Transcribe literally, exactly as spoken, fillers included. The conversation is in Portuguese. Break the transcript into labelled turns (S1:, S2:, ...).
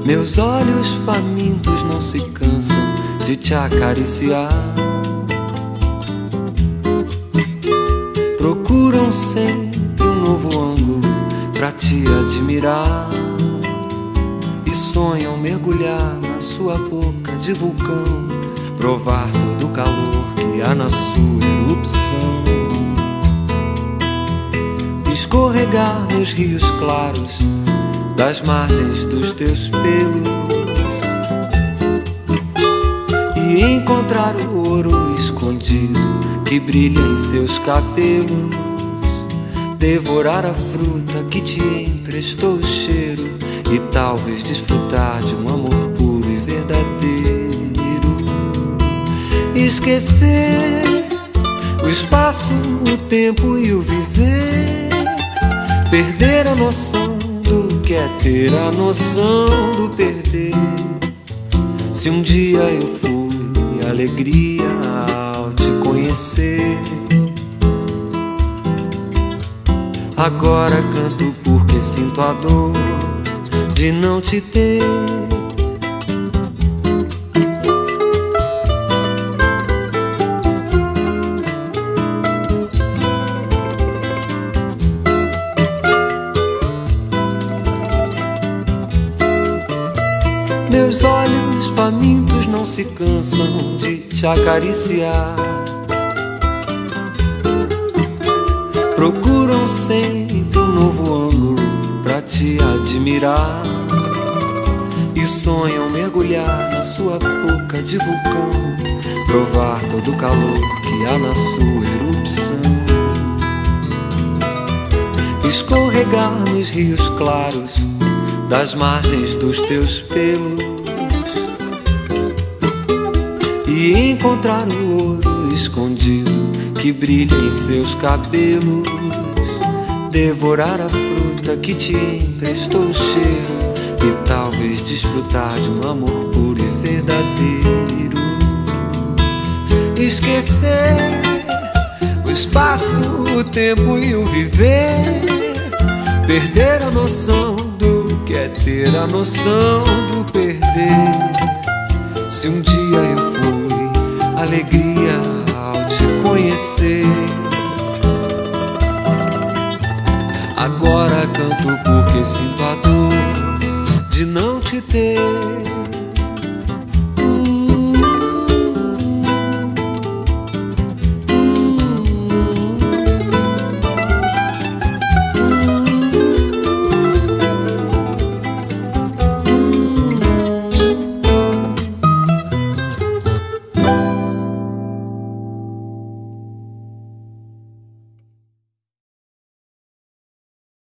S1: Meus olhos famintos não se cansam de te acariciar. Procuram sempre um novo ângulo pra te admirar e sonham mergulhar na sua boca de vulcão, provar todo o calor que há na sua erupção, escorregar nos rios claros das margens dos teus pelos e encontrar o ouro escondido que brilha em seus cabelos, devorar a fruta que te emprestou o cheiro e talvez desfrutar de um amor puro e verdadeiro. Esquecer o espaço, o tempo e o viver, perder a noção do que é ter a noção do perder. Se um dia eu fui alegria ao te conhecer, agora canto porque sinto a dor de não te ter. Meus olhos famintos não se cansam de te acariciar. Procuram sempre um novo ângulo pra te admirar e sonham mergulhar na sua boca de vulcão, provar todo o calor que há na sua erupção, escorregar nos rios claros das margens dos teus pelos e encontrar o ouro escondido que brilha em seus cabelos, devorar a fruta que te emprestou o cheiro e talvez desfrutar de um amor puro e verdadeiro. Esquecer o espaço, o tempo e o viver, perder a noção do que é ter a noção do perder. Se um dia eu fui alegria ao te conhecer, agora canto porque sinto a dor de não te ter.